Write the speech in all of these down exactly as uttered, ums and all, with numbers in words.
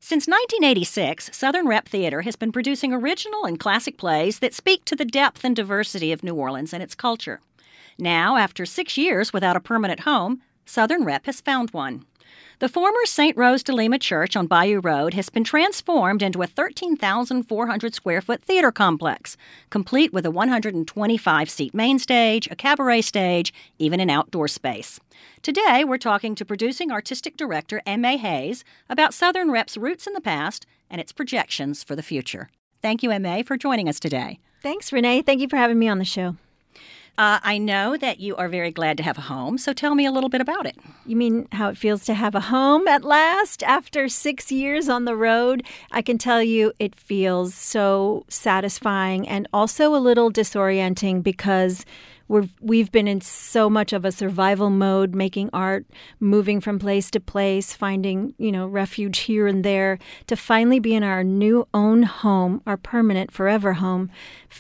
Since nineteen eighty-six, Southern Rep Theater has been producing original and classic plays that speak to the depth and diversity of New Orleans and its culture. Now, after six years without a permanent home, Southern Rep has found one. The former Saint Rose de Lima Church on Bayou Road has been transformed into a thirteen thousand four hundred square foot theater complex, complete with a one hundred twenty-five seat main stage, a cabaret stage, even an outdoor space. Today, we're talking to producing artistic director Aimee Hayes about Southern Rep's roots in the past and its projections for the future. Thank you, Aimee, for joining us today. Thanks, Renee. Thank you for having me on the show. Uh, I know that you are very glad to have a home, so tell me a little bit about it. You mean how it feels to have a home at last after six years on the road? I can tell you it feels so satisfying and also a little disorienting because we're, we've been in so much of a survival mode, making art, moving from place to place, finding, you know, refuge here and there. To finally be in our new own home, our permanent forever home,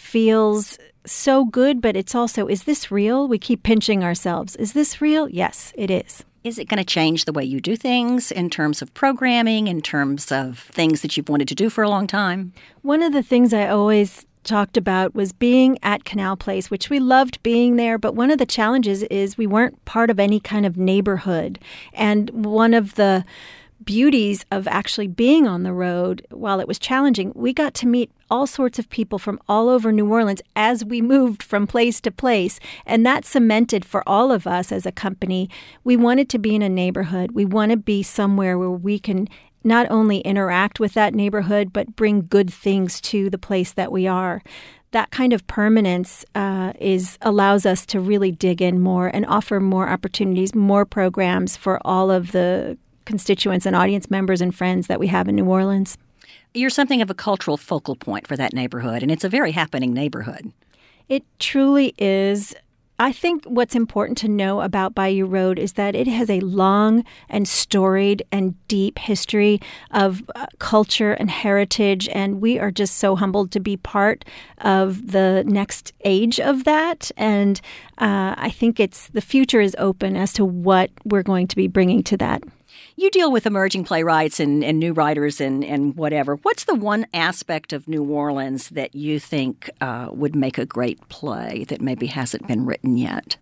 feels so good, but it's also, is this real? We keep pinching ourselves. Is this real? Yes, it is. Is it going to change the way you do things in terms of programming, in terms of things that you've wanted to do for a long time? One of the things I always talked about was being at Canal Place, which we loved being there, but one of the challenges is we weren't part of any kind of neighborhood. And one of the beauties of actually being on the road, while it was challenging, we got to meet all sorts of people from all over New Orleans as we moved from place to place. And that cemented for all of us as a company, we wanted to be in a neighborhood. We want to be somewhere where we can not only interact with that neighborhood, but bring good things to the place that we are. That kind of permanence uh, is allows us to really dig in more and offer more opportunities, more programs for all of the constituents and audience members and friends that we have in New Orleans. You're something of a cultural focal point for that neighborhood, and it's a very happening neighborhood. It truly is. I think what's important to know about Bayou Road is that it has a long and storied and deep history of uh, culture and heritage, and we are just so humbled to be part of the next age of that. And uh, I think it's the future is open as to what we're going to be bringing to that. You deal with emerging playwrights and, and new writers and, and whatever. What's the one aspect of New Orleans that you think uh, would make a great play that maybe hasn't been written yet?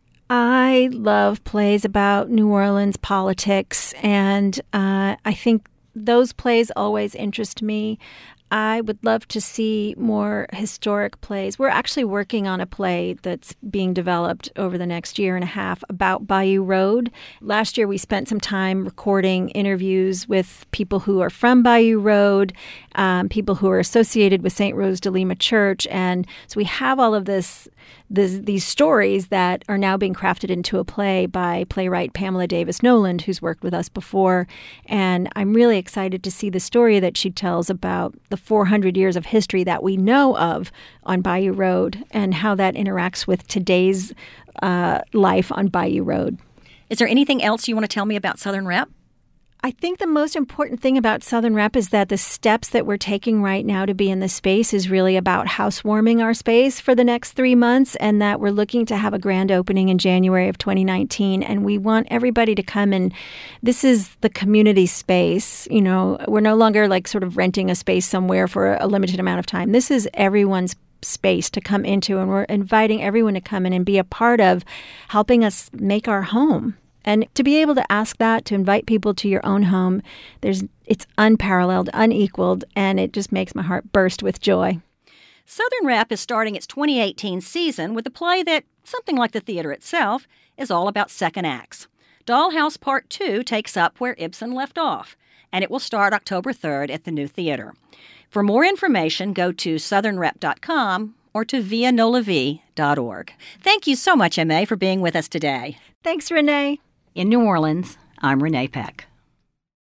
I love plays about New Orleans politics, and uh, I think those plays always interest me. I would love to see more historic plays. We're actually working on a play that's being developed over the next year and a half about Bayou Road. Last year, we spent some time recording interviews with people who are from Bayou Road, um, people who are associated with Saint Rose de Lima Church. And so we have all of this, this, these stories that are now being crafted into a play by playwright Pamela Davis Noland, who's worked with us before. And I'm really excited to see the story that she tells about the four hundred years of history that we know of on Bayou Road and how that interacts with today's uh, life on Bayou Road. Is there anything else you want to tell me about Southern Rep? I think the most important thing about Southern Rep is that the steps that we're taking right now to be in the space is really about housewarming our space for the next three months and that we're looking to have a grand opening in January of twenty nineteen. And we want everybody to come and this is the community space. You know, we're no longer like sort of renting a space somewhere for a limited amount of time. This is everyone's space to come into, and we're inviting everyone to come in and be a part of helping us make our home. And to be able to ask that, to invite people to your own home, there's it's unparalleled, unequaled, and it just makes my heart burst with joy. Southern Rep is starting its twenty eighteen season with a play that, something like the theater itself, is all about second acts. Dollhouse Part two takes up where Ibsen left off, and it will start October third at the New Theater. For more information, go to southern rep dot com or to via nola v dot org. Thank you so much, Aimee, for being with us today. Thanks, Renee. In New Orleans, I'm Renee Peck.